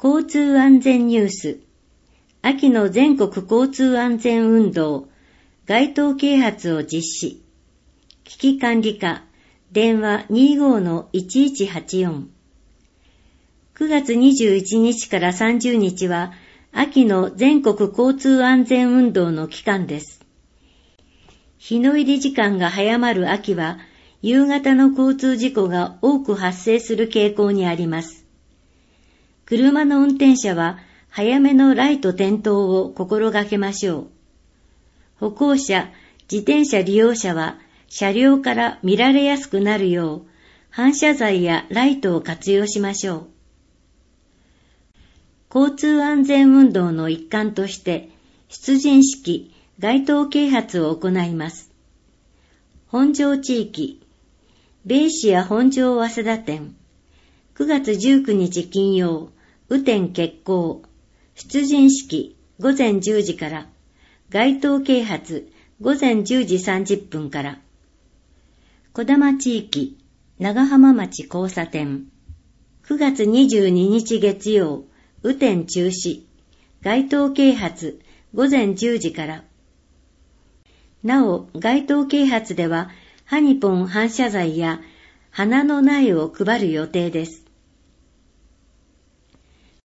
交通安全ニュース。秋の全国交通安全運動、街頭啓発を実施。危機管理課、電話 25-1184。9月21日から30日は、秋の全国交通安全運動の期間です。日の入り時間が早まる秋は、夕方の交通事故が多く発生する傾向にあります。車の運転者は早めのライト点灯を心がけましょう。歩行者、自転車利用者は車両から見られやすくなるよう反射材やライトを活用しましょう。交通安全運動の一環として出陣式、街頭啓発を行います。本庄地域、ベイシア本庄早稲田店、9月19日金曜、雨天決行、出陣式午前10時から、街頭啓発午前10時30分から。児玉地域、長浜町交差点、9月22日月曜、雨天中止、街頭啓発午前10時から。なお、街頭啓発では、ハニポン反射材や花の苗を配る予定です。